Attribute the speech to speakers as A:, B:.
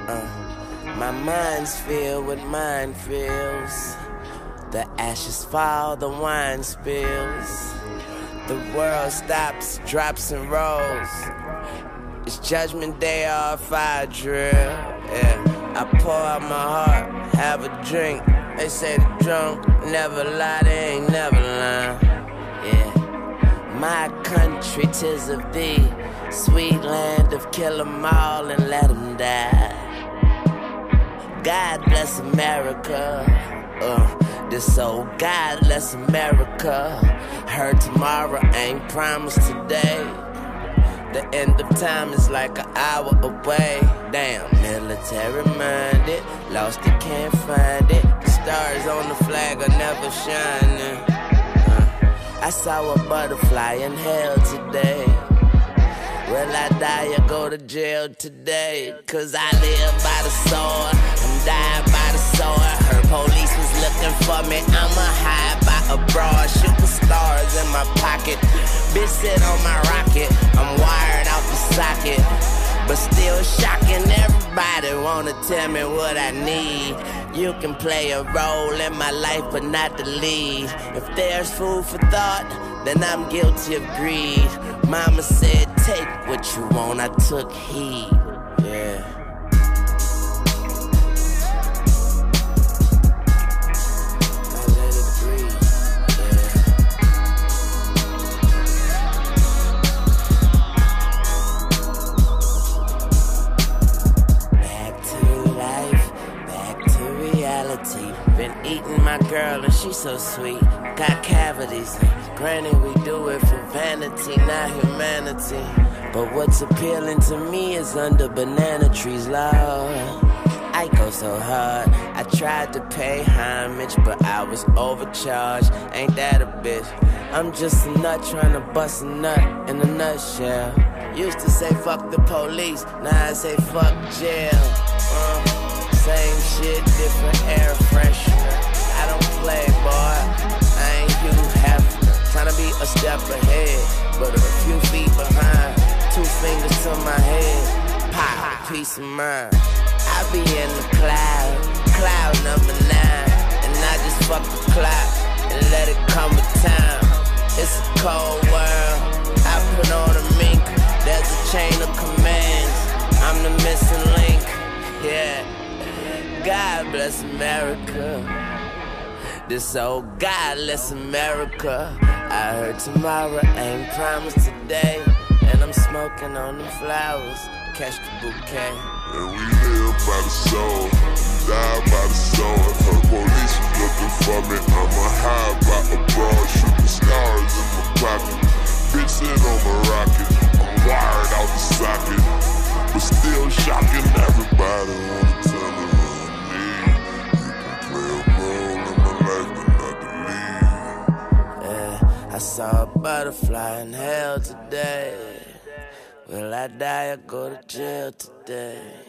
A: My mind's filled with minefields. The ashes fall, the wine spills. The world stops, drops and rolls. It's judgment day or a fire drill. Yeah, I pour out my heart, have a drink. They say the drunk never lie, they ain't never lying. Yeah, my country, 'tis of thee, sweet land of kill 'em all and let 'em die. God bless America. This old God bless America. Heard tomorrow ain't promised today. The end of time is like an hour away. Damn, military minded, lost it, can't find it. The stars on the flag are never shining. I saw a butterfly in hell today. Will I die or go to jail today? 'Cause I live by the sword, I'm dying by the sword. Her police was looking for me, I'ma hide by a broad. Shooting stars in my pocket, bitch sit on my rocket. I'm wired out the socket, but still shocking. Everybody wanna tell me what I need. You can play a role in my life, but not the lead. If there's food for thought, then I'm guilty of greed. Mama said, take what you want, I took heed. Yeah. I let it breathe. Yeah. Back to life, back to reality. Been eating my girl and she's so sweet. Got cavities. Granted, we do it for vanity, not humanity. But what's appealing to me is under banana trees, Lord. I go so hard, I tried to pay homage, but I was overcharged. Ain't that a bitch? I'm just a nut trying to bust a nut in a nutshell. Used to say fuck the police, now I say fuck jail. Same shit, different air freshener. I don't play, boy, I ain't Hugh Hefner. Tryna be a step ahead, but a few feet behind. 2 fingers to my head, pop, peace of mind. I be in the cloud number 9. And I just fuck the clock and let it come with time. It's a cold world, I put on a mink. There's a chain of commands, I'm the missing link. Yeah, God bless America. This old godless America. I heard tomorrow ain't promised today. And I'm smoking on them flowers, catch the bouquet.
B: And we live by the soul, die by the sword. Her police was looking for me, I'ma hide by a broad. Shooting stars in my pocket, bitch sit on my rocket. I'm wired out the socket, but still shocking. Everybody wanna tell me what I need. You can play a role in my life, but not the lead.
A: Yeah, I saw a butterfly in hell today. Will I die or go to jail today?